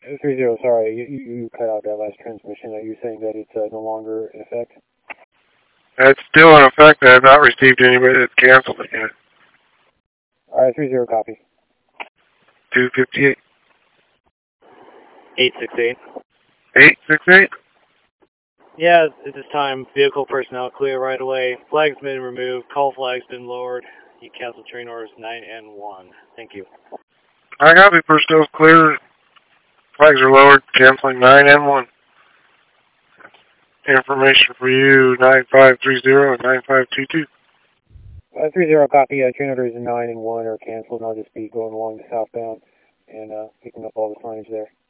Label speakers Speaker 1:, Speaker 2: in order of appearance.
Speaker 1: 30, sorry, you cut out that last transmission. Are you saying that it's no longer in effect?
Speaker 2: It's still in effect. I have not received anybody that's canceled it yet.
Speaker 1: Alright, 30, copy.
Speaker 2: 258.
Speaker 3: 868.
Speaker 2: 868?
Speaker 3: Yeah, at this time, vehicle personnel clear right away. Flag's been removed. Call flag's been lowered. You cancel train orders 9 and 1. Thank you.
Speaker 2: I copy. Personnel's clear. Flags are lowered. Canceling 9 and 1. Information for you, 9530 and 9522.
Speaker 1: 30, copy. Train orders 9 and 1 are canceled, and I'll just be going along the southbound and picking up all the signage there.